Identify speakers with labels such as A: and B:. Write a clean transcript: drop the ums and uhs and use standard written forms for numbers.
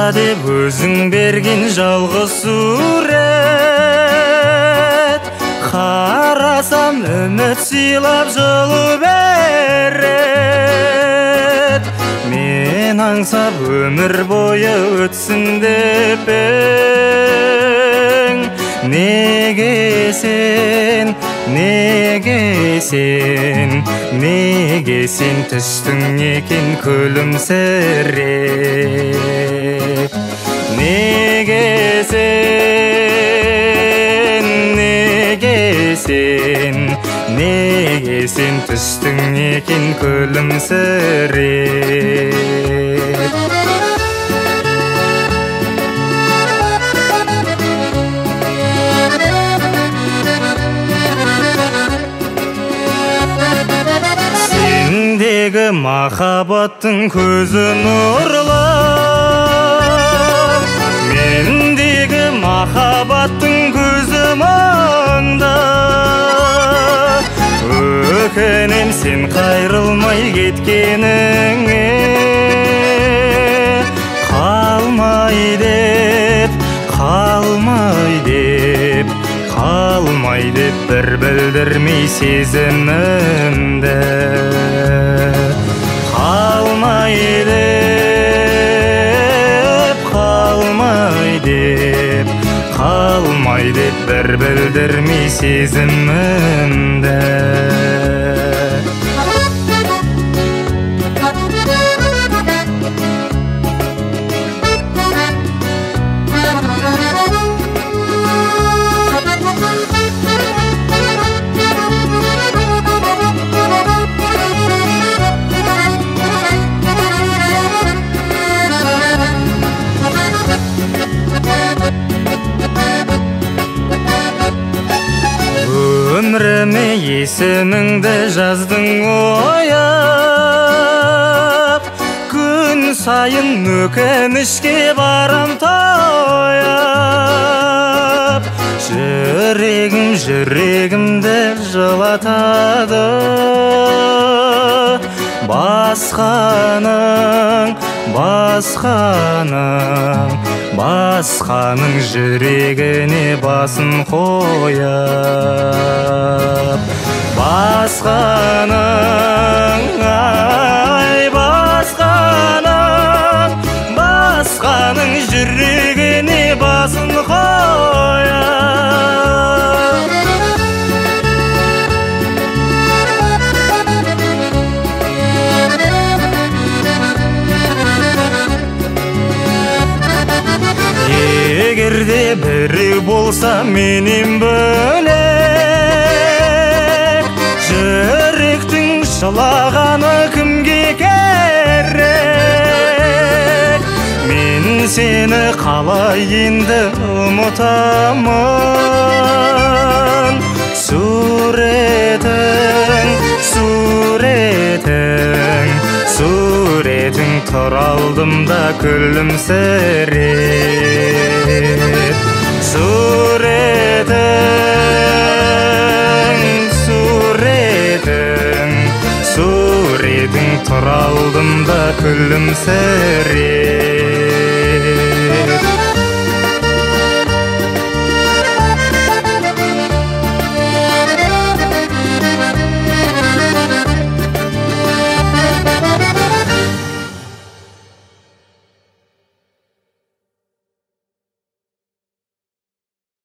A: деп өзің берген жалғыз сурет, қарасам үміт сыйлап жылу берет. Мен аңсап өмір бойы өтсін деп ең. Неге сен, неге сен, неге сен түстің екен күлімсіреп? Неге сен, неге сен, неге сен түстің екен күлімсіреп? Сендегі махаббаттың көзі нұрлы, мендегі махаббаттың көзі мұңды. Өкінем сен қайрылмай кеткеніңе, қалмай деп, қалмай деп, қалмай деп бір білдірмей сезімімді. Қалмай деп, қалмай деп, қалмай деп бір білдірмей сезімімді. Өміріме есіміңді жаздың ояп, күн сайын өкінішке барам таяп. Жүрегім жүрегімді жылатады, басқаның, басқаның, басқаның жүрегіне басын қояп. Басқаның, ай басқаның, басқаның жүрегіне басын қояп. Егерде біреу болса менен бөлек, жүректің жылағаны кімге керек? Мен сені қалай енді ұмытамын? Суретің, суретің, суретің тұр алдымда күлімсіреп. Суретің, суретің, суретің тұр алдымда күлімсіреп.